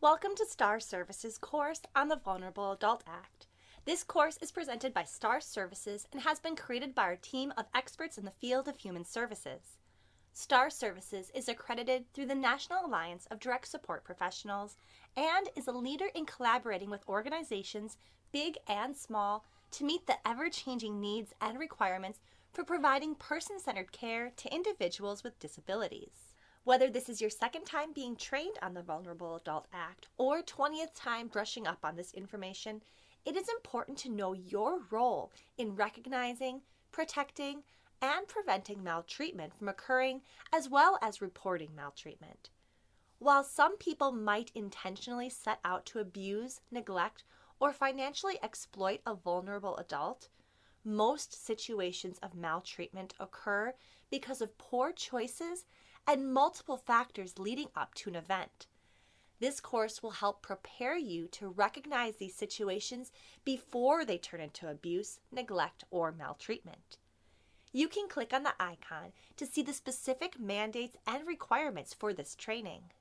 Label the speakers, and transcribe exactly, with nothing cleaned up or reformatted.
Speaker 1: Welcome to STAR Services course on the Vulnerable Adult Act. This course is presented by STAR Services and has been created by our team of experts in the field of human services. STAR Services is accredited through the National Alliance of Direct Support Professionals and is a leader in collaborating with organizations, big and small, to meet the ever-changing needs and requirements for providing person-centered care to individuals with disabilities. Whether this is your second time being trained on the Vulnerable Adult Act or twentieth time brushing up on this information, it is important to know your role in recognizing, protecting, and preventing maltreatment from occurring, as well as reporting maltreatment. While some people might intentionally set out to abuse, neglect, or financially exploit a vulnerable adult, most situations of maltreatment occur because of poor choices and multiple factors leading up to an event. This course will help prepare you to recognize these situations before they turn into abuse, neglect, or maltreatment. You can click on the icon to see the specific mandates and requirements for this training.